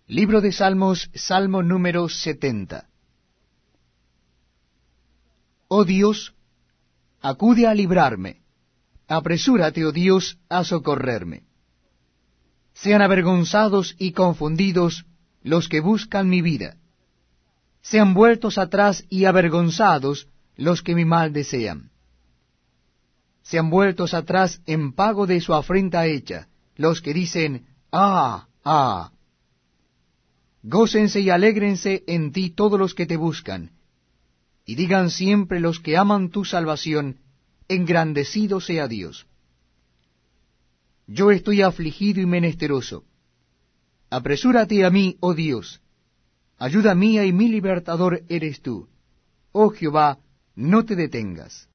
Libro de Salmos, Salmo número 70. Oh Dios, acude a librarme. Apresúrate, oh Dios, a socorrerme. Sean avergonzados y confundidos los que buscan mi vida. Sean vueltos atrás y avergonzados los que mi mal desean. Sean vueltos atrás en pago de su afrenta hecha, los que dicen, ¡ah, ah! Gócense y alégrense en ti todos los que te buscan, y digan siempre los que aman tu salvación, engrandecido sea Dios. Yo estoy afligido y menesteroso. Apresúrate a mí, oh Dios. Ayuda mía y mi libertador eres tú. Oh Jehová, no te detengas.